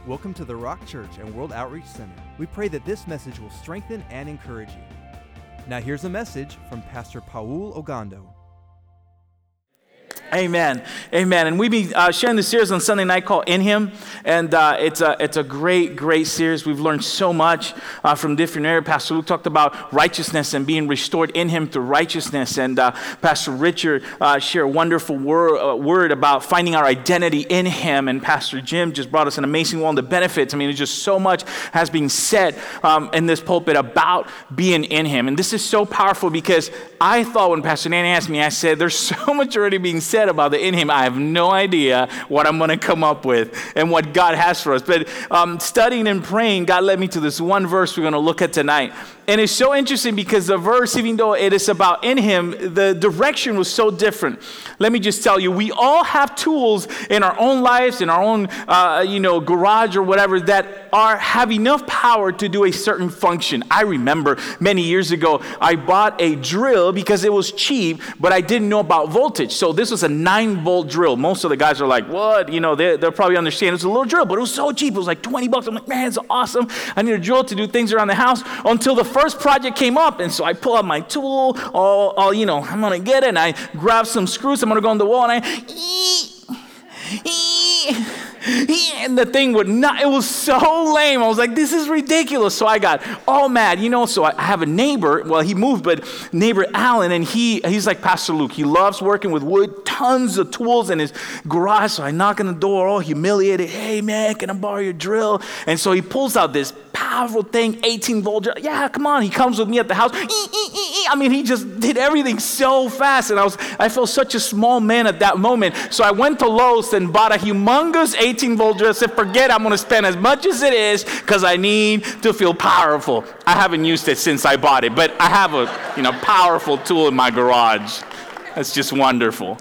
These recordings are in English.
Welcome to the Rock Church and World Outreach Center. We pray that this message will strengthen and encourage you. Now here's a message from Pastor Paul Ogando. Amen. Amen. And we've been sharing the series on Sunday night called In Him. And it's a great series. We've learned so much from different areas. Pastor Luke talked about righteousness and being restored in Him through righteousness. And Pastor Richard shared a wonderful word about finding our identity in Him. And Pastor Jim just brought us an amazing one of the benefits. I mean, it's just so much has been said in this pulpit about being in Him. And this is so powerful because I thought when Pastor Nanny asked me, I said, there's so much already being said about the in Him. I have no idea what I'm going to come up with and what God has for us. But studying and praying, God led me to this one verse we're going to look at tonight. And it's so interesting because the verse, even though it is about in Him, the direction was so different. Let me just tell you, we all have tools in our own lives, in our own, garage or whatever that have enough power to do a certain function. I remember many years ago, I bought a drill because it was cheap, but I didn't know about voltage. So this was a 9-volt drill. Most of the guys are like, what? They'll probably understand. It was a little drill, but it was so cheap. It was like $20. I'm like, man, it's awesome. I need a drill to do things around the house until the first project came up. And so I pull out my tool, I'm going to get it. And I grab some screws. I'm going to go on the wall and and the thing would not, it was so lame. I was like, this is ridiculous. So I got all mad, so I have a neighbor, well, he moved, but neighbor Alan, and he's like Pastor Luke. He loves working with wood, tons of tools in his garage. So I knock on the door, all humiliated. Hey man, can I borrow your drill? And so he pulls out this powerful thing, 18-volt drill. Yeah, come on. He comes with me at the house. I mean, he just did everything so fast. And I felt such a small man at that moment. So I went to Lowe's and bought a humongous 18-volt drill. I said, forget, I'm going to spend as much as it is because I need to feel powerful. I haven't used it since I bought it, but I have a powerful tool in my garage. That's just wonderful.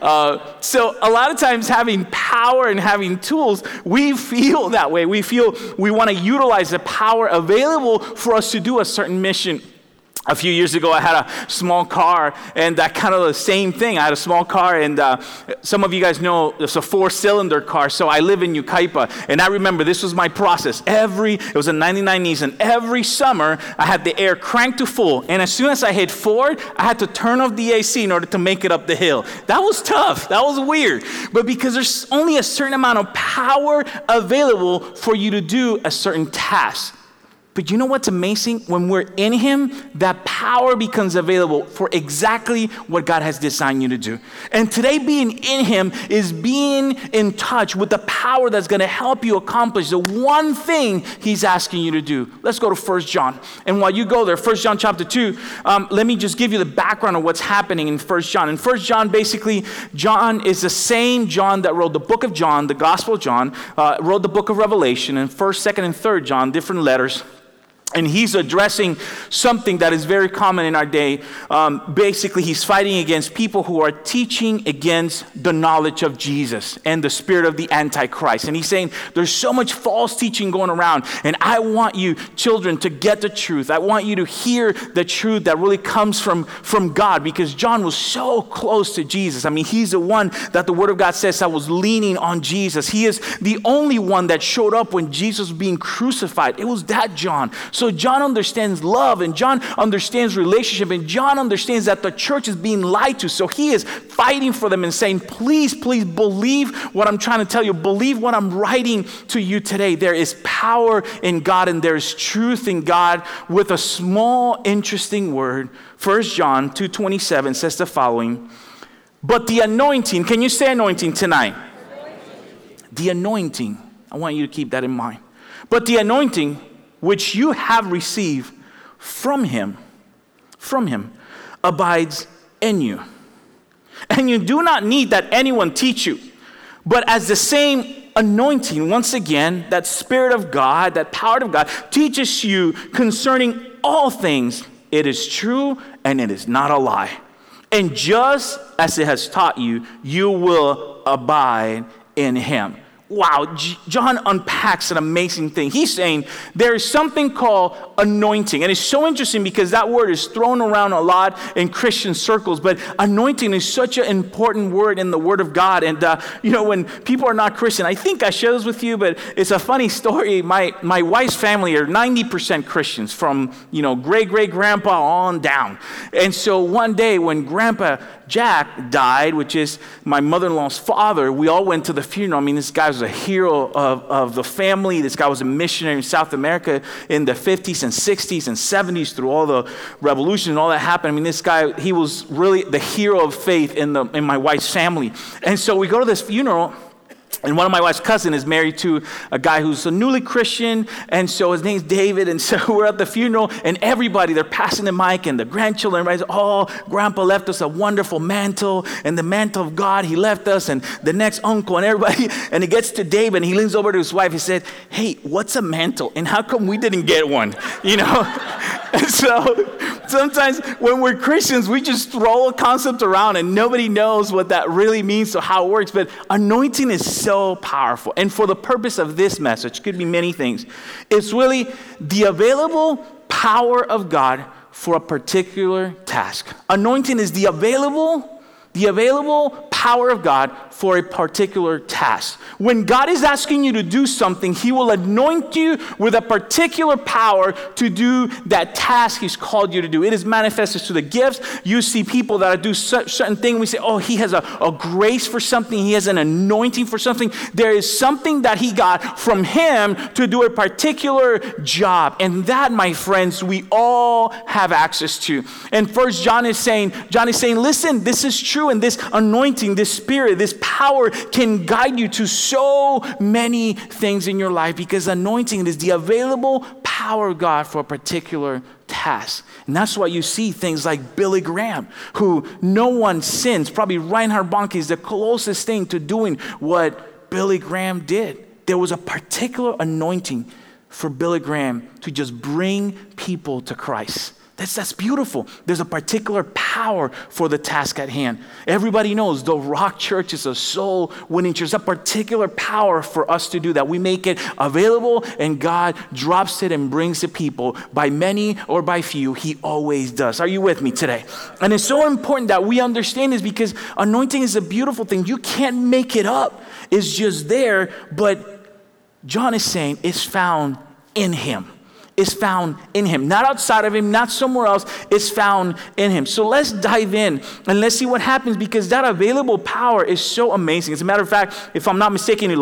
So a lot of times having power and having tools, we feel that way. We feel we want to utilize the power available for us to do a certain mission. A few years ago, I had a small car, and that kind of the same thing. I had a small car, and some of you guys know it's a 4-cylinder car, so I live in Yucaipa, and I remember this was my process. It was a 99 Nissan. Every summer, I had the air cranked to full, and as soon as I hit forward, I had to turn off the AC in order to make it up the hill. That was tough. That was weird. But because there's only a certain amount of power available for you to do a certain task. But you know what's amazing? When we're in Him, that power becomes available for exactly what God has designed you to do. And today, being in Him is being in touch with the power that's going to help you accomplish the one thing He's asking you to do. Let's go to 1 John. And while you go there, 1 John chapter 2, let me just give you the background of what's happening in 1 John. In 1 John, basically, John is the same John that wrote the book of John, the Gospel of John, wrote the book of Revelation, and 1st, 2nd, and 3rd John, different letters. And he's addressing something that is very common in our day. Basically, he's fighting against people who are teaching against the knowledge of Jesus and the spirit of the Antichrist. And he's saying there's so much false teaching going around. And I want you, children, to get the truth. I want you to hear the truth that really comes from God, because John was so close to Jesus. I mean, he's the one that the Word of God says that was leaning on Jesus. He is the only one that showed up when Jesus was being crucified. It was that John. So John understands love, and John understands relationship, and John understands that the church is being lied to. So he is fighting for them and saying, please believe what I'm trying to tell you. Believe what I'm writing to you today. There is power in God, and there is truth in God, with a small, interesting word. 1 John 2:27 says the following, but the anointing, can you say anointing tonight? The anointing, I want you to keep that in mind. But the anointing which you have received from him, abides in you. And you do not need that anyone teach you, but as the same anointing, once again, that Spirit of God, that power of God, teaches you concerning all things, it is true and it is not a lie. And just as it has taught you, you will abide in Him. wow, John unpacks an amazing thing. He's saying there is something called anointing. And it's so interesting because that word is thrown around a lot in Christian circles. But anointing is such an important word in the Word of God. And, when people are not Christian, I think I share this with you, but it's a funny story. My wife's family are 90% Christians from, great-great-grandpa on down. And so one day when Grandpa Jack died, which is my mother-in-law's father, we all went to the funeral. I mean, this guy was a hero of the family. This guy was a missionary in South America in the 50s and 60s and 70s through all the revolution and all that happened. I mean, this guy, he was really the hero of faith in my wife's family. And so we go to this funeral, and one of my wife's cousins is married to a guy who's a newly Christian, and so his name's David, and so we're at the funeral, and everybody, they're passing the mic, and the grandchildren, everybody's, oh, Grandpa left us a wonderful mantle, and the mantle of God he left us, and the next uncle, and everybody, and it gets to David, and he leans over to his wife, he said, hey, what's a mantle, and how come we didn't get one, And so sometimes when we're Christians, we just throw a concept around and nobody knows what that really means or how it works. But anointing is so powerful. And for the purpose of this message, could be many things. It's really the available power of God for a particular task. Anointing is the available power of God for a particular task. When God is asking you to do something, he will anoint you with a particular power to do that task he's called you to do. It is manifested through the gifts. You see people that do certain things. We say, oh, he has a grace for something. He has an anointing for something. There is something that he got from him to do a particular job. And that, my friends, we all have access to. And first John is saying, listen, this is true. And this anointing, this spirit, this power can guide you to so many things in your life, because anointing is the available power of God for a particular task. And that's why you see things like Billy Graham, who no one sins. Probably Reinhard Bonnke is the closest thing to doing what Billy Graham did. There was a particular anointing for Billy Graham to just bring people to Christ. That's beautiful. There's a particular power for the task at hand. Everybody knows the Rock Church is a soul winning church. There's a particular power for us to do that. We make it available and God drops it and brings it people. By many or by few, he always does. Are you with me today? And it's so important that we understand this, because anointing is a beautiful thing. You can't make it up. It's just there. But John is saying it's found in him. Is found in him, not outside of him, not somewhere else. It's found in him. So let's dive in and let's see what happens, because that available power is so amazing. As a matter of fact, if I'm not mistaken,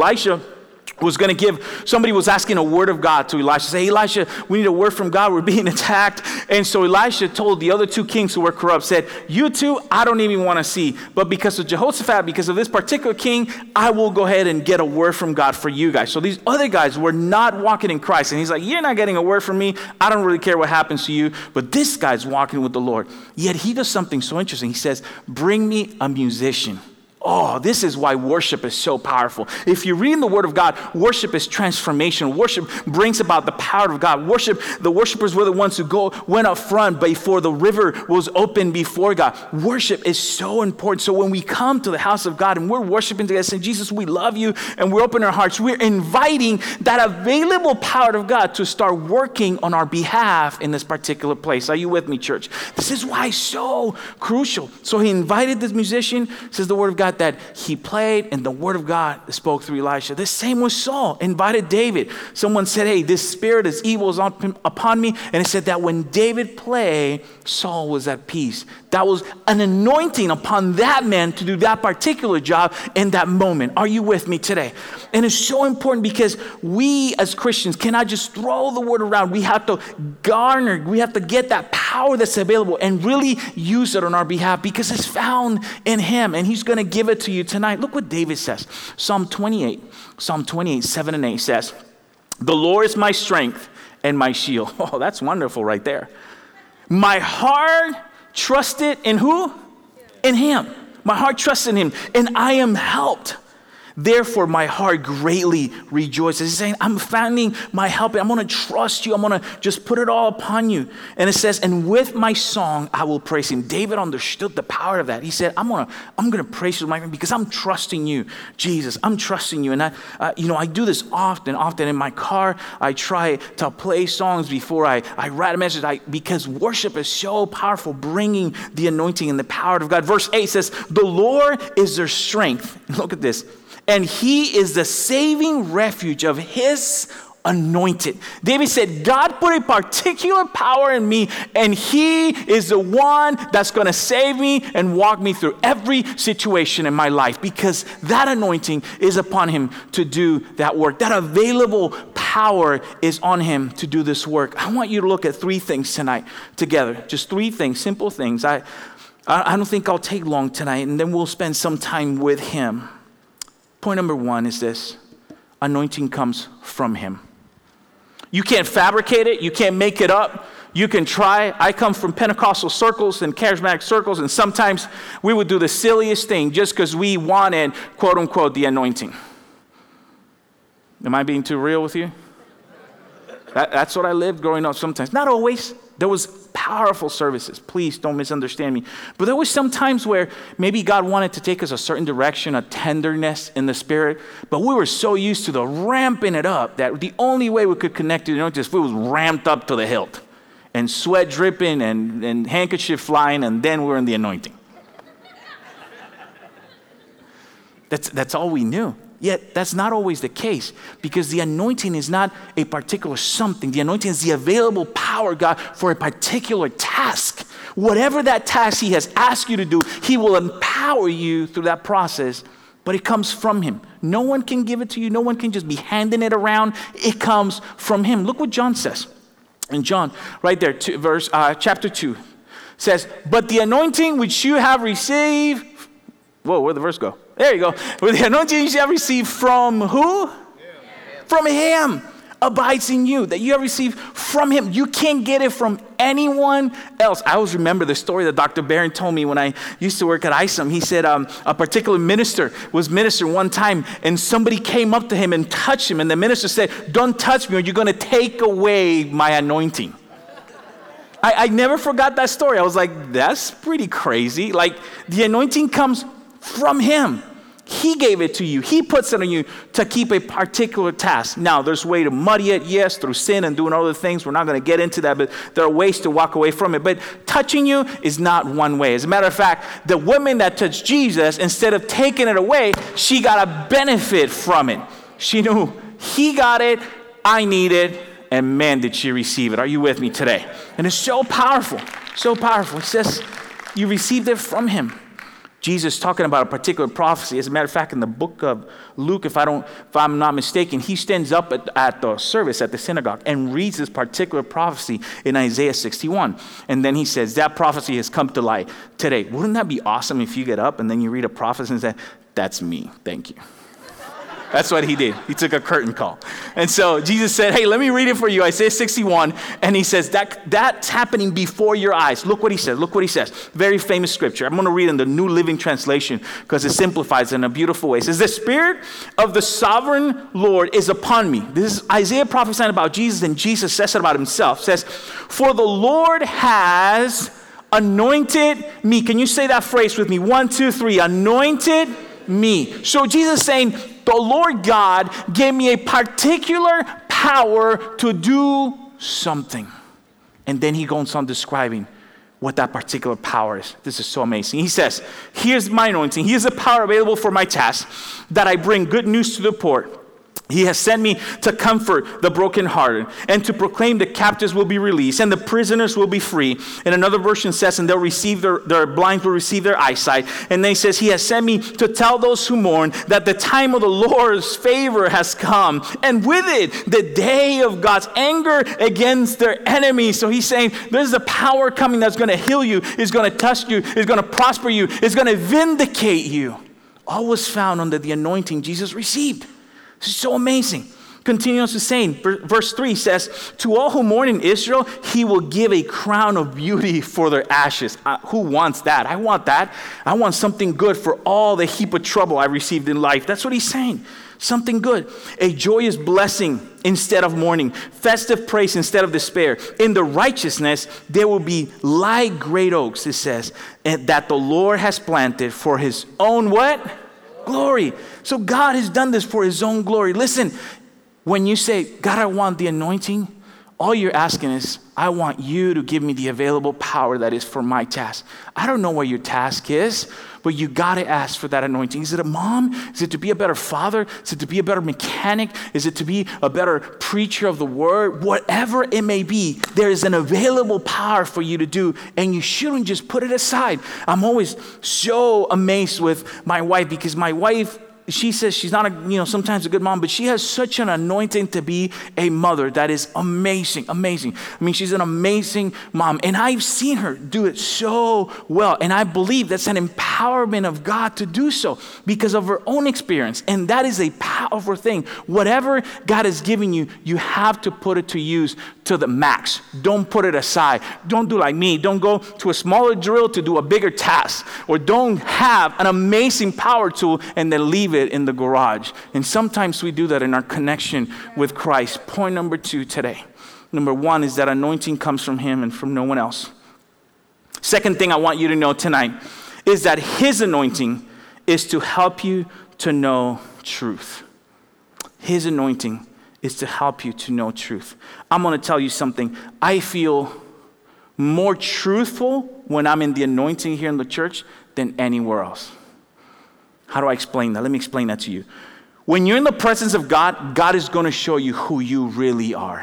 somebody was asking a word of God to Elisha. Say, hey, Elisha, we need a word from God. We're being attacked. And so Elisha told the other two kings who were corrupt, said, you two, I don't even want to see. But because of Jehoshaphat, because of this particular king, I will go ahead and get a word from God for you guys. So these other guys were not walking in Christ. And he's like, you're not getting a word from me. I don't really care what happens to you. But this guy's walking with the Lord. Yet he does something so interesting. He says, bring me a musician. Oh, this is why worship is so powerful. If you read in the Word of God, worship is transformation. Worship brings about the power of God. The worshipers were the ones who went up front before the river was open before God. Worship is so important. So when we come to the house of God and we're worshiping together, saying, Jesus, we love you, and we open our hearts, we're inviting that available power of God to start working on our behalf in this particular place. Are you with me, church? This is why it's so crucial. So he invited this musician, says the Word of God, that he played, and the word of God spoke through Elisha. The same with Saul. Invited David. Someone said, hey, this spirit is evil is upon me. And it said that when David played, Saul was at peace. That was an anointing upon that man to do that particular job in that moment. Are you with me today? And it's so important, because we as Christians cannot just throw the word around. We have to we have to get that power that's available and really use it on our behalf, because it's found in him, and he's going to give it to you tonight. Look what David says. Psalm 28, 7 and 8 says, the Lord is my strength and my shield. Oh, that's wonderful right there. My heart trusted in who? In him. My heart trusts in him, and I am helped. Therefore, my heart greatly rejoices. He's saying, I'm finding my help. I'm going to trust you. I'm going to just put it all upon you. And it says, and with my song, I will praise him. David understood the power of that. He said, I'm going to praise you with my friend because I'm trusting you, Jesus. I'm trusting you. And I do this often in my car. I try to play songs before I write a message because worship is so powerful, bringing the anointing and the power of God. Verse 8 says, the Lord is their strength. Look at this. And he is the saving refuge of his anointed. David said, God put a particular power in me, and he is the one that's going to save me and walk me through every situation in my life, because that anointing is upon him to do that work. That available power is on him to do this work. I want you to look at 3 things tonight together. Just 3 things, simple things. I don't think I'll take long tonight, and then we'll spend some time with him. Point number 1 is this: anointing comes from him. You can't fabricate it. You can't make it up. You can try. I come from Pentecostal circles and charismatic circles, and sometimes we would do the silliest thing just because we wanted, quote unquote, the anointing. Am I being too real with you? That's what I lived growing up sometimes. Not always. There was powerful services. Please don't misunderstand me. But there was some times where maybe God wanted to take us a certain direction, a tenderness in the spirit. But we were so used to the ramping it up that the only way we could connect to the anointing is if it was ramped up to the hilt. And sweat dripping and handkerchief flying, and then we're in the anointing. That's all we knew. Yet that's not always the case, because the anointing is not a particular something. The anointing is the available power, God, for a particular task. Whatever that task he has asked you to do, he will empower you through that process, but it comes from him. No one can give it to you. No one can just be handing it around. It comes from him. Look what John says. In John, right there, chapter 2, says, but the anointing which you have received, where'd the verse go? There you go. With the anointing you have received from who? Him. From him abides in you, that you have received from him. You can't get it from anyone else. I always remember the story that Dr. Barron told me when I used to work at ISOM. He said a particular minister was ministering one time, and somebody came up to him and touched him, and the minister said, don't touch me or you're going to take away my anointing. I never forgot that story. I was like, that's pretty crazy. Like, the anointing comes from him. He gave it to you. He puts it on you to keep a particular task. Now, there's a way to muddy it, yes, through sin and doing other things. We're not going to get into that, but there are ways to walk away from it. But touching you is not one way. As a matter of fact, the woman that touched Jesus, instead of taking it away, she got a benefit from it. She knew he got it, I need it, and man, did she receive it. Are you with me today? And it's so powerful, so powerful. It says you received it from him. Jesus talking about a particular prophecy. As a matter of fact, in the book of Luke, if I'm not mistaken, he stands up at the service at the synagogue and reads this particular prophecy in Isaiah 61. And then he says, that prophecy has come to light today. Wouldn't that be awesome if you get up and then you read a prophecy and say, that's me, thank you. That's what he did. He took a curtain call. And so Jesus said, hey, let me read it for you. Isaiah 61. And he says, that's happening before your eyes. Look what he says. Look what he says. Very famous scripture. I'm going to read in the New Living Translation because it simplifies it in a beautiful way. It says, the Spirit of the sovereign Lord is upon me. This is Isaiah prophesying about Jesus, and Jesus says it about himself. It says, for the Lord has anointed me. Can you say that phrase with me? 1, 2, 3. Anointed me. So Jesus is saying, the Lord God gave me a particular power to do something. And then he goes on describing what that particular power is. This is so amazing. He says, here's my anointing. Here's the power available for my task, that I bring good news to the poor. He has sent me to comfort the brokenhearted and to proclaim the captives will be released and the prisoners will be free. And another version says, and they'll receive their blind will receive their eyesight. And then he says, he has sent me to tell those who mourn that the time of the Lord's favor has come. And with it, the day of God's anger against their enemies. So he's saying, there's a power coming that's going to heal you, is going to touch you, is going to prosper you, is going to vindicate you. All was found under the anointing Jesus received. This is so amazing. continues to say, verse 3 says, to all who mourn in Israel, he will give a crown of beauty for their ashes. Who wants that? I want that. I want something good for all the heap of trouble I received in life. That's what he's saying. Something good. A joyous blessing instead of mourning. Festive praise instead of despair. In the righteousness, there will be like great oaks, it says, that the Lord has planted for his own what? Glory. So God has done this for his own glory. Listen, when you say, God, I want the anointing, all you're asking is, I want you to give me the available power that is for my task. I don't know what your task is, but you got to ask for that anointing. Is it a mom? Is it to be a better father? Is it to be a better mechanic? Is it to be a better preacher of the word? Whatever it may be, there is an available power for you to do, and you shouldn't just put it aside. I'm always so amazed with my wife, because my wife, she says she's not sometimes a good mom, but she has such an anointing to be a mother that is amazing, amazing. I mean, she's an amazing mom, and I've seen her do it so well, and I believe that's an empowerment of God to do so because of her own experience, and that is a powerful thing. Whatever God has given you, you have to put it to use to the max. Don't put it aside. Don't do like me. Don't go to a smaller drill to do a bigger task, or don't have an amazing power tool and then leave it in the garage. And sometimes we do that in our connection with Christ. Point number 2 today. Number 1 is that anointing comes from him and from no one else. Second thing I want you to know tonight is that his anointing is to help you to know truth. His anointing is to help you to know truth. I'm going to tell you something. I feel more truthful when I'm in the anointing here in the church than anywhere else. How do I explain that? Let me explain that to you. When you're in the presence of God, God is going to show you who you really are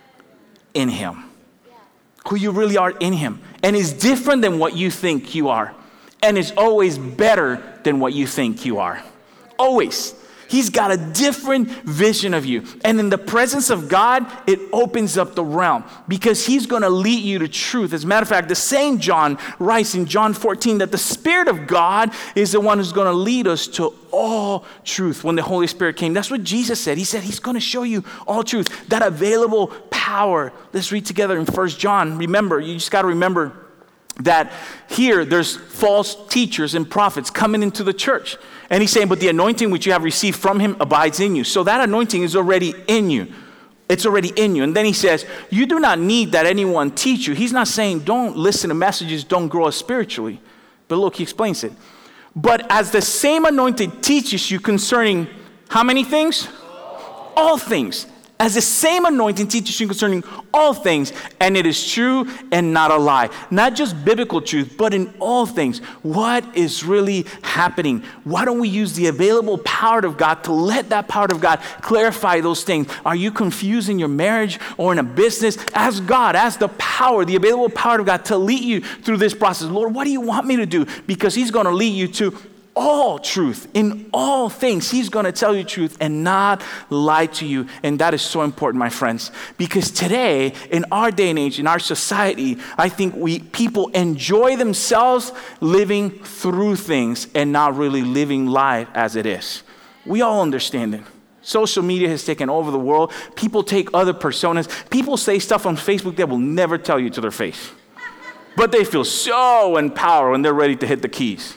in him. Who you really are in him. And it's different than what you think you are. And it's always better than what you think you are. Always. He's got a different vision of you. And in the presence of God, it opens up the realm because he's going to lead you to truth. As a matter of fact, the same John writes in John 14 that the Spirit of God is the one who's going to lead us to all truth. When the Holy Spirit came, that's what Jesus said. He said he's going to show you all truth, that available power. Let's read together in 1 John. Remember, you just got to remember that here there's false teachers and prophets coming into the church. And he's saying, but the anointing which you have received from him abides in you. So that anointing is already in you. It's already in you. And then he says, you do not need that anyone teach you. He's not saying don't listen to messages, don't grow spiritually. But look, he explains it. But as the same anointing teaches you concerning how many things? All things. As the same anointing teaches you concerning all things, and it is true and not a lie. Not just biblical truth, but in all things. What is really happening? Why don't we use the available power of God to let that power of God clarify those things? Are you confused in your marriage or in a business? Ask God, ask the power, the available power of God to lead you through this process. Lord, what do you want me to do? Because he's going to lead you to all truth. In all things, he's going to tell you truth and not lie to you. And that is so important, my friends, because today, in our day and age, in our society, I think people enjoy themselves living through things and not really living life as it is. We all understand it. Social media has taken over the world. People take other personas. People say stuff on Facebook they will never tell you to their face. But they feel so empowered when they're ready to hit the keys.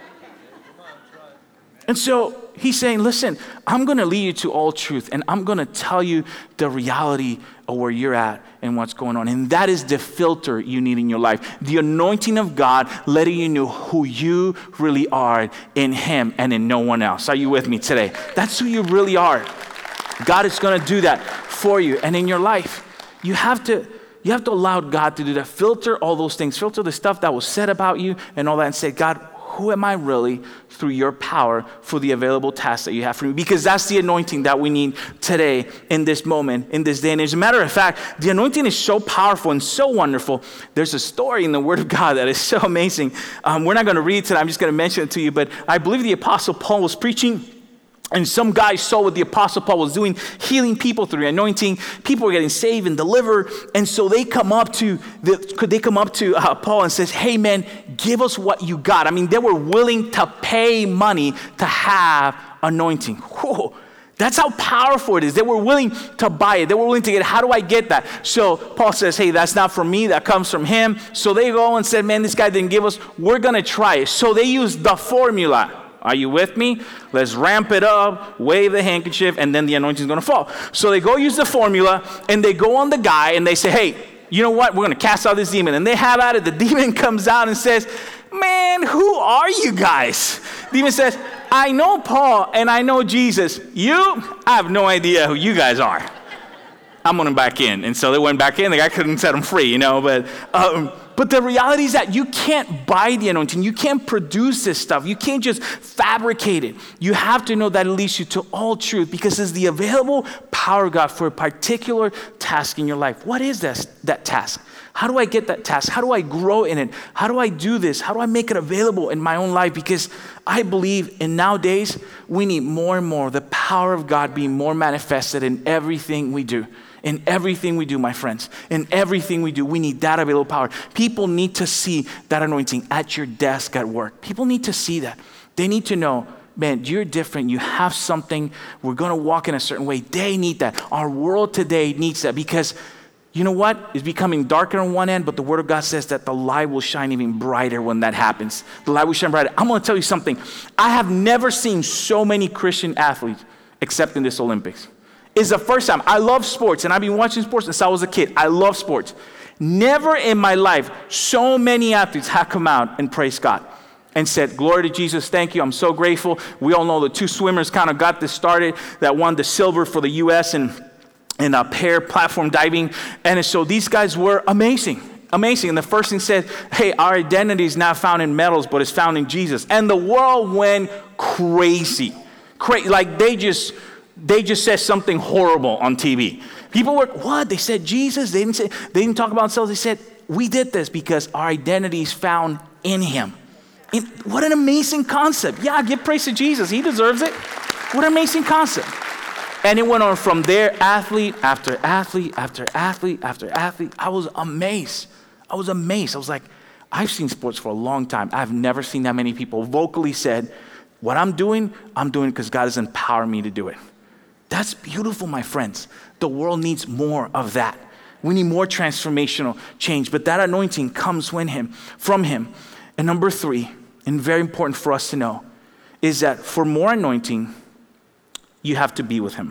And so he's saying, listen, I'm going to lead you to all truth, and I'm going to tell you the reality of where you're at and what's going on. And that is the filter you need in your life. The anointing of God letting you know who you really are in him and in no one else. Are you with me today? That's who you really are. God is going to do that for you. And in your life, you have to allow God to do that. Filter all those things. Filter the stuff that was said about you and all that, and say, God, who am I really through your power for the available tasks that you have for me? Because that's the anointing that we need today in this moment, in this day and age. As a matter of fact, the anointing is so powerful and so wonderful. There's a story in the Word of God that is so amazing. We're not going to read it today. I'm just going to mention it to you. But I believe the Apostle Paul was preaching, and some guy saw what the Apostle Paul was doing, healing people through the anointing. People were getting saved and delivered. And so they come up to Paul and says, hey man, give us what you got. I mean, they were willing to pay money to have anointing. Whoa. That's how powerful it is. They were willing to buy it. They were willing to get it. How do I get that? So Paul says, hey, that's not from me. That comes from him. So they go and said, man, this guy didn't give us. We're going to try it. So they used the formula. Are you with me? Let's ramp it up, wave the handkerchief, and then the anointing is going to fall. So they go use the formula, and they go on the guy, and they say, hey, you know what? We're going to cast out this demon. And they have at it. The demon comes out and says, man, who are you guys? The demon says, I know Paul and I know Jesus. I have no idea who you guys are. I'm going back in. And so they went back in. The guy couldn't set them free, But the reality is that you can't buy the anointing. You can't produce this stuff. You can't just fabricate it. You have to know that it leads you to all truth because it's the available power of God for a particular task in your life. What is that task? How do I get that task? How do I grow in it? How do I do this? How do I make it available in my own life? Because I believe in nowadays, we need more and more the power of God being more manifested in everything we do. In everything we do, my friends, in everything we do, we need that available power. People need to see that anointing at your desk at work. People need to see that. They need to know, man, you're different. You have something. We're going to walk in a certain way. They need that. Our world today needs that because you know what? It's becoming darker on one end, but the Word of God says that the light will shine even brighter when that happens. The light will shine brighter. I'm going to tell you something. I have never seen so many Christian athletes except in this Olympics. It's the first time. I love sports, and I've been watching sports since I was a kid. I love sports. Never in my life so many athletes have come out and praised God and said, glory to Jesus, thank you, I'm so grateful. We all know the two swimmers kind of got this started that won the silver for the U.S. in a pair platform diving. And so these guys were amazing. Amazing. And the first thing said, hey, our identity is not found in medals, but it's found in Jesus. And the world went crazy. Like they just said something horrible on TV. People were, what? They said Jesus. They didn't talk about themselves. They said, we did this because our identity is found in him. And what an amazing concept. Yeah, give praise to Jesus. He deserves it. What an amazing concept. And it went on from there, athlete after athlete after athlete after athlete. I was amazed. I was like, I've seen sports for a long time. I've never seen that many people vocally said, what I'm doing because God has empowered me to do it. That's beautiful, my friends. The world needs more of that. We need more transformational change, but that anointing comes from him. And number 3, and very important for us to know, is that for more anointing, you have to be with him.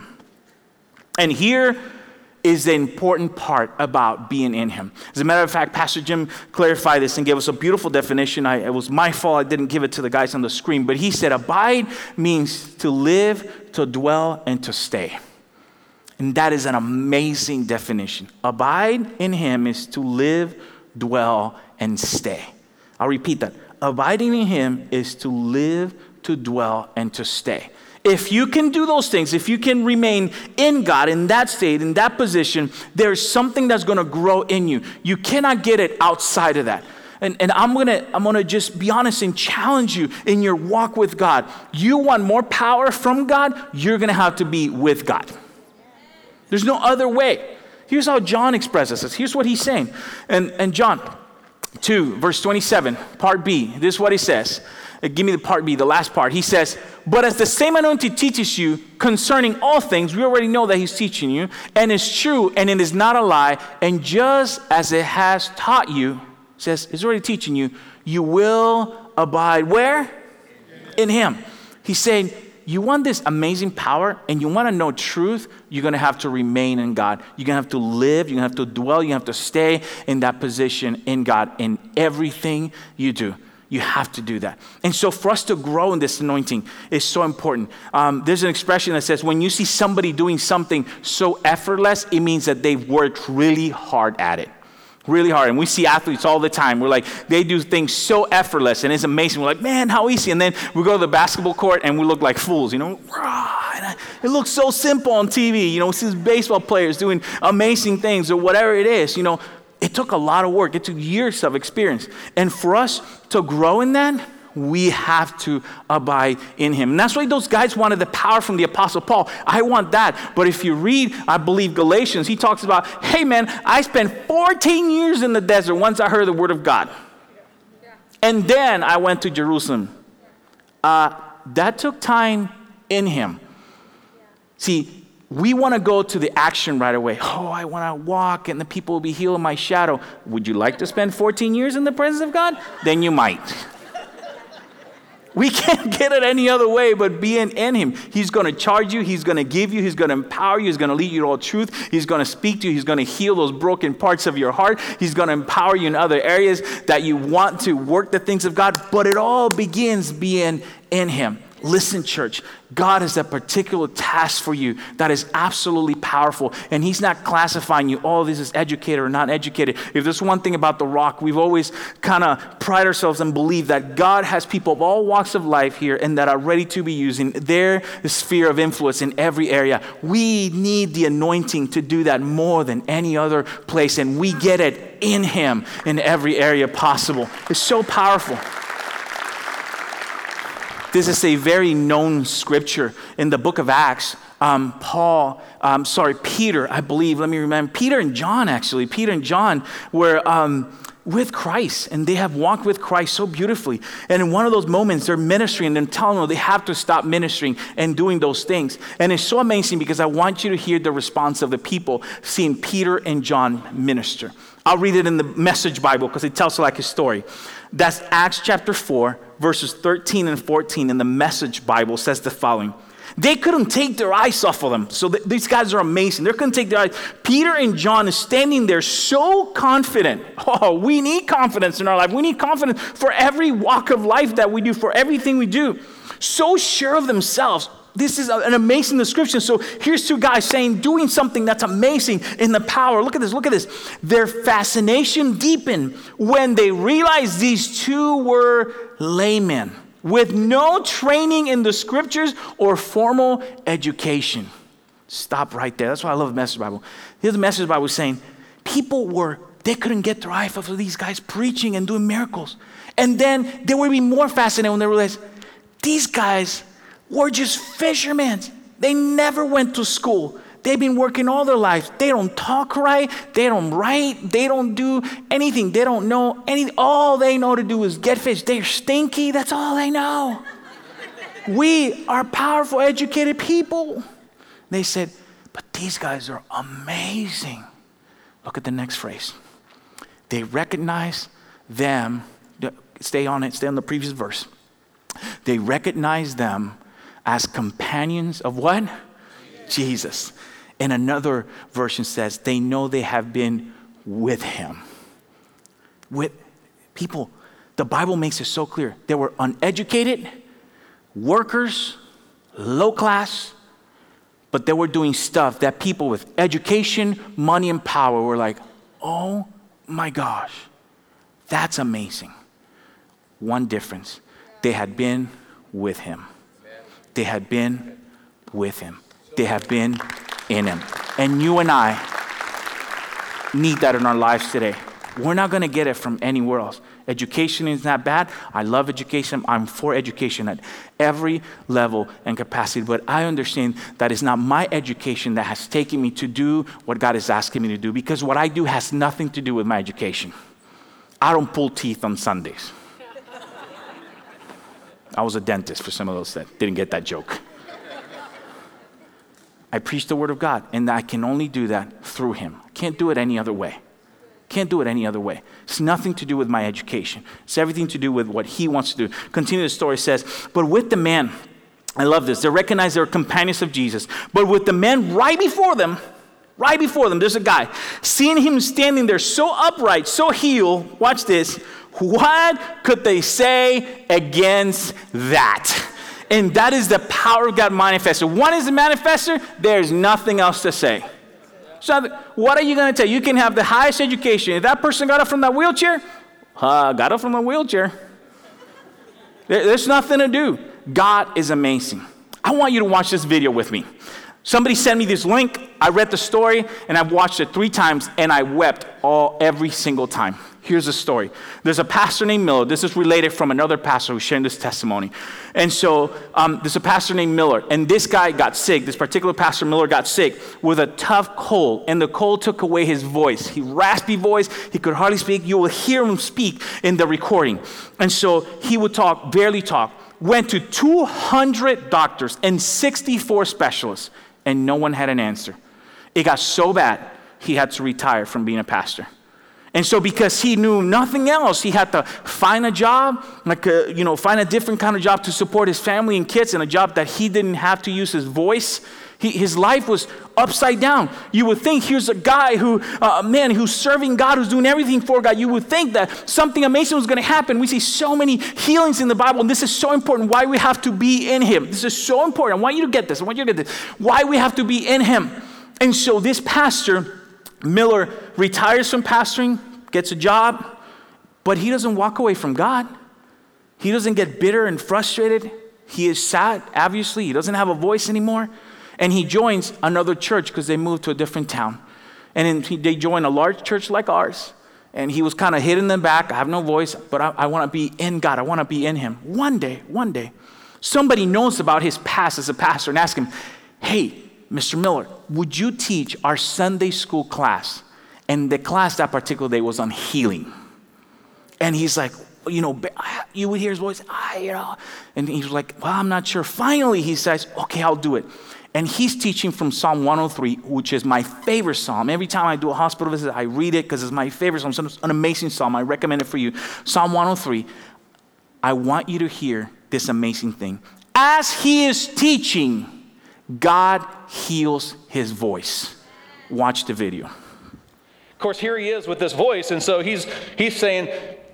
And here is the important part about being in him. As a matter of fact, Pastor Jim clarified this and gave us a beautiful definition. It was my fault I didn't give it to the guys on the screen, but he said abide means to live, to dwell, and to stay. And that is an amazing definition. Abide in him is to live, dwell, and stay. I'll repeat that. Abiding in him is to live, to dwell, and to stay. If you can do those things, if you can remain in God, in that state, in that position, there's something that's going to grow in you. You cannot get it outside of that. And I'm gonna just be honest and challenge you in your walk with God. You want more power from God, you're going to have to be with God. There's no other way. Here's how John expresses this. Here's what he's saying. And John 2, verse 27, part B, this is what he says. Give me the part B, the last part. He says, but as the same anointing teaches you concerning all things, we already know that he's teaching you, and it's true, and it is not a lie, and just as it has taught you, says it's already teaching you, you will abide where? In him. He's saying, you want this amazing power and you want to know truth, you're going to have to remain in God. You're going to have to live, you're going to have to dwell, you have to stay in that position in God in everything you do. You have to do that. And so for us to grow in this anointing is so important. There's an expression that says, when you see somebody doing something so effortless, it means that they've worked really hard at it. Really hard. And we see athletes all the time. We're like, they do things so effortless and it's amazing. We're like, man, how easy. And then we go to the basketball court and we look like fools, you know. It looks so simple on TV. You know, we see baseball players doing amazing things or whatever it is, you know. It took a lot of work. It took years of experience. And for us to grow in that, we have to abide in him. And that's why those guys wanted the power from the Apostle Paul. I want that. But if you read, I believe, Galatians, he talks about, hey, man, I spent 14 years in the desert once I heard the word of God. And then I went to Jerusalem. That took time in him. See, we want to go to the action right away. Oh, I want to walk and the people will be healed in my shadow. Would you like to spend 14 years in the presence of God? Then you might. We can't get it any other way but being in him. He's going to charge you. He's going to give you. He's going to empower you. He's going to lead you to all truth. He's going to speak to you. He's going to heal those broken parts of your heart. He's going to empower you in other areas that you want to work the things of God. But it all begins being in him. Listen, church, God has a particular task for you that is absolutely powerful. And he's not classifying you, oh, this is educated or not educated. If there's one thing about The Rock, we've always kind of pride ourselves and believe that God has people of all walks of life here and that are ready to be used in their sphere of influence in every area. We need the anointing to do that more than any other place. And we get it in him in every area possible. It's so powerful. This is a very known scripture in the book of Acts. Peter, I believe, let me remember. Peter and John were with Christ, and they have walked with Christ so beautifully. And in one of those moments, they're ministering and telling them they have to stop ministering and doing those things. And it's so amazing because I want you to hear the response of the people seeing Peter and John minister. I'll read it in the Message Bible because it tells like a story. That's Acts chapter 4, verses 13 and 14 in the Message Bible says the following. They couldn't take their eyes off of them. So these guys are amazing. They couldn't take their eyes. Peter and John is standing there so confident. Oh, we need confidence in our life. We need confidence for every walk of life that we do, for everything we do. So sure of themselves. This is an amazing description. So here's two guys doing something that's amazing in the power. Look at this. Their fascination deepened when they realized these two were laymen with no training in the scriptures or formal education. Stop right there. That's why I love the Message Bible. Here's the Message Bible saying, they couldn't get their eye off of these guys preaching and doing miracles. And then they would be more fascinated when they realized these guys were just fishermen. They never went to school. They've been working all their lives. They don't talk right. They don't write. They don't do anything. They don't know anything. All they know to do is get fish. They're stinky. That's all they know. We are powerful, educated people. They said, but these guys are amazing. Look at the next phrase. They recognize them. Stay on the previous verse. They recognize them as companions of what? Jesus. And another version says they know they have been with him. With people, the Bible makes it so clear. They were uneducated, workers, low class, but they were doing stuff that people with education, money, and power were like, oh my gosh, that's amazing. One difference, they had been with him. They had been with him. They have been in him. And you and I need that in our lives today. We're not going to get it from anywhere else. Education is not bad. I love education. I'm for education at every level and capacity. But I understand that it's not my education that has taken me to do what God is asking me to do, because what I do has nothing to do with my education. I don't pull teeth on Sundays. I was a dentist for some of those that didn't get that joke. I preach the word of God, and I can only do that through him. I can't do it any other way. Can't do it any other way. It's nothing to do with my education. It's everything to do with what he wants to do. Continue the story says, but with the man, I love this, they recognize they were companions of Jesus. But with the man right before them, there's a guy. Seeing him standing there so upright, so healed, watch this, what could they say against that? And that is the power of God manifested. One is the manifester, there's nothing else to say. So what are you going to tell? You can have the highest education. If that person got up from that wheelchair, got up from the wheelchair. There's nothing to do. God is amazing. I want you to watch this video with me. Somebody sent me this link. I read the story, and I've watched it 3 times, and I wept every single time. Here's the story. There's a pastor named Miller. This is related from another pastor who's sharing this testimony. And so there's a pastor named Miller, and this guy got sick. This particular pastor, Miller, got sick with a tough cold, and the cold took away his voice. He raspy voice. He could hardly speak. You will hear him speak in the recording. And so he would talk, barely talk. Went to 200 doctors and 64 specialists. and no one had an answer. It got so bad, he had to retire from being a pastor. And so because he knew nothing else, he had to find a job, find a different kind of job to support his family and kids, and a job that he didn't have to use his voice. His life was upside down. You would think here's a guy who's serving God, who's doing everything for God. You would think that something amazing was going to happen. We see so many healings in the Bible, and this is so important, why we have to be in him. This is so important. I want you to get this. Why we have to be in him. And so this pastor, Miller, retires from pastoring, gets a job, but he doesn't walk away from God. He doesn't get bitter and frustrated. He is sad, obviously. He doesn't have a voice anymore. And he joins another church because they moved to a different town. And then they join a large church like ours. And he was kind of hidden in the back. I have no voice, but I want to be in God. I want to be in him. One day, somebody knows about his past as a pastor and asks him, hey, Mr. Miller, would you teach our Sunday school class? And the class that particular day was on healing. And he's like, you would hear his voice, And he was like, well, I'm not sure. Finally, he says, okay, I'll do it. And he's teaching from Psalm 103, which is my favorite psalm. Every time I do a hospital visit, I read it because it's my favorite psalm. It's an amazing psalm. I recommend it for you. Psalm 103. I want you to hear this amazing thing. As he is teaching, God heals his voice. Watch the video. Of course, here he is with this voice, and so he's saying,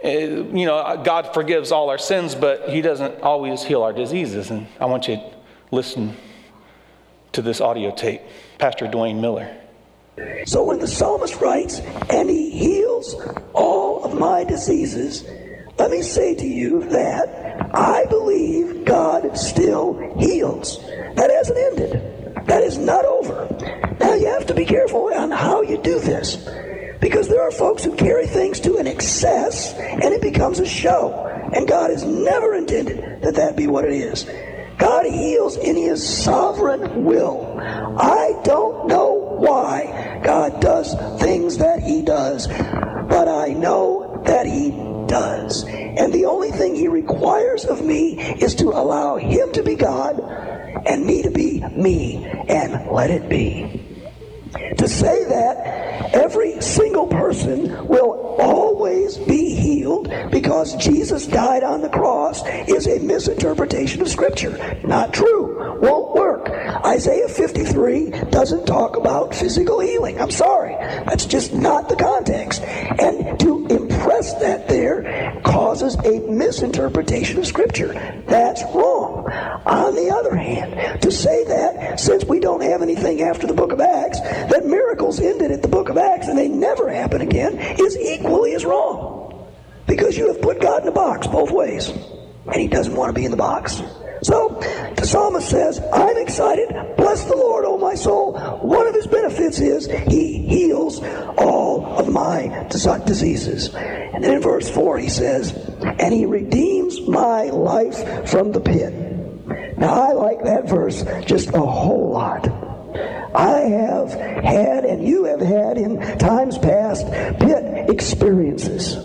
God forgives all our sins, but he doesn't always heal our diseases. And I want you to listen to this audio tape. Pastor Dwayne Miller. So when the psalmist writes, and he heals all of my diseases, let me say to you that I believe God still heals. That hasn't ended. That is not over. Now you have to be careful on how you do this, because there are folks who carry things to an excess and it becomes a show. And God has never intended that be what it is. God heals in his sovereign will. I don't know why God does things that he does, but I know that he does. And the only thing he requires of me is to allow him to be God and me to be me, and let it be. To say that every single person will always be healed because Jesus died on the cross is a misinterpretation of Scripture. Not true. Won't work. Isaiah 53 doesn't talk about physical healing. I'm sorry. That's just not the context. And to impress that there causes a misinterpretation of Scripture. That's wrong. On the other hand, to say that since we don't have anything after the book of Acts, that miracles ended at the book of Acts and they never happen again is equally as wrong. Because you have put God in a box both ways. And he doesn't want to be in the box. So, the psalmist says, I'm excited. Bless the Lord, O my soul. One of his benefits is he heals all of my diseases. And then in verse 4 he says, and he redeems my life from the pit. Now I like that verse just a whole lot. I have had, and you have had in times past, pit experiences.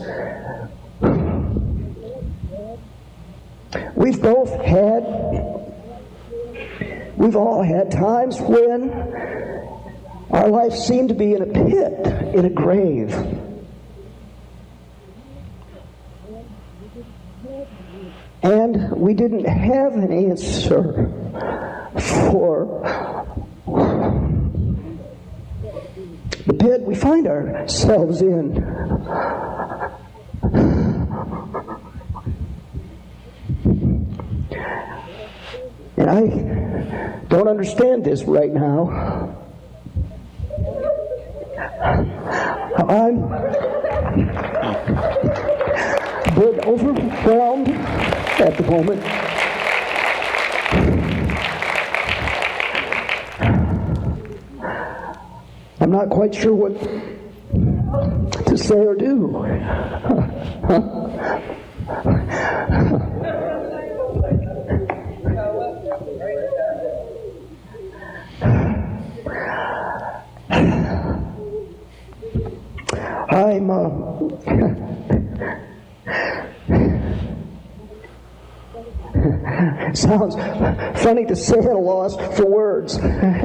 We've all had times when our life seemed to be in a pit, in a grave. And we didn't have an answer for the pit we find ourselves in. And I don't understand this right now. I'm a bit overwhelmed at the moment. I'm not quite sure what to say or do. Sounds funny to say at a loss for words.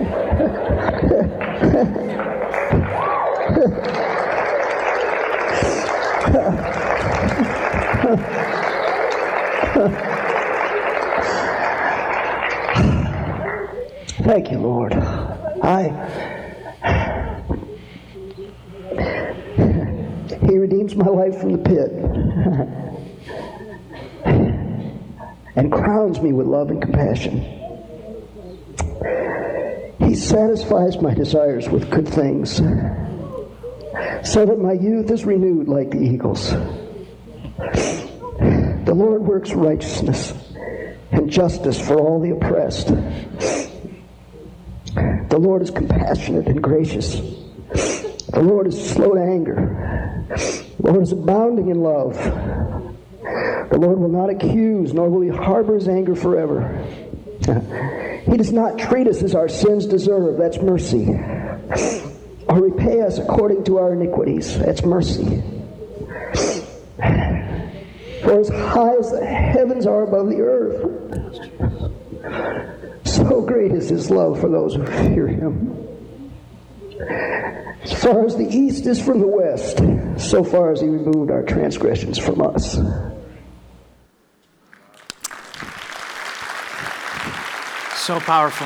Thank you, Lord. He redeems my life from the pit and crowns me with love and compassion. He satisfies my desires with good things, so that my youth is renewed like the eagles. The Lord works righteousness and justice for all the oppressed. The Lord is compassionate and gracious. The Lord is slow to anger. The Lord is abounding in love. The Lord will not accuse, nor will he harbor his anger forever. He does not treat us as our sins deserve. That's mercy. Or repay us according to our iniquities. That's mercy. For as high as the heavens are above the earth, so great is his love for those who fear him. As far as the east is from the west, so far as he removed our transgressions from us. So powerful.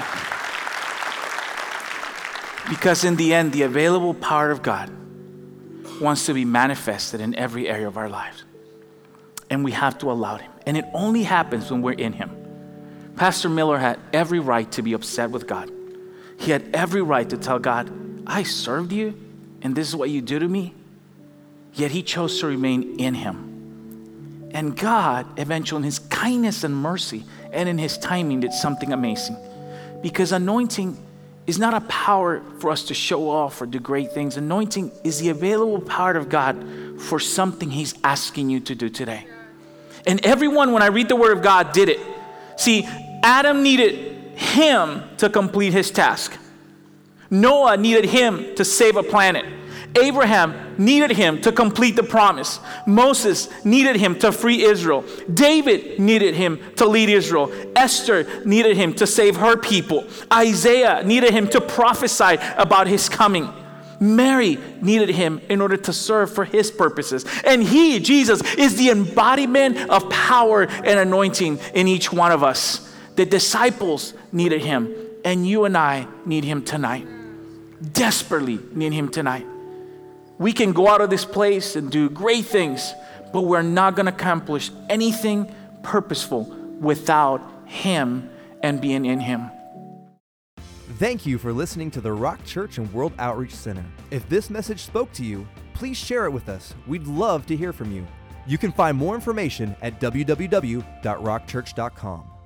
Because in the end, the available power of God wants to be manifested in every area of our lives. And we have to allow him. And it only happens when we're in him. Pastor Miller had every right to be upset with God. He had every right to tell God, I served you, and this is what you do to me. Yet he chose to remain in him. And God, eventually in his kindness and mercy and in his timing, did something amazing. Because anointing is not a power for us to show off or do great things. Anointing is the available power of God for something he's asking you to do today. And everyone, when I read the word of God, did it. See, Adam needed him to complete his task. Noah needed him to save a planet. Abraham needed him to complete the promise. Moses needed him to free Israel. David needed him to lead Israel. Esther needed him to save her people. Isaiah needed him to prophesy about his coming. Mary needed him in order to serve for his purposes. And he, Jesus, is the embodiment of power and anointing in each one of us. The disciples needed him, and you and I need him tonight. Desperately need him tonight. We can go out of this place and do great things, but we're not going to accomplish anything purposeful without him and being in him. Thank you for listening to the Rock Church and World Outreach Center. If this message spoke to you, please share it with us. We'd love to hear from you. You can find more information at www.rockchurch.com.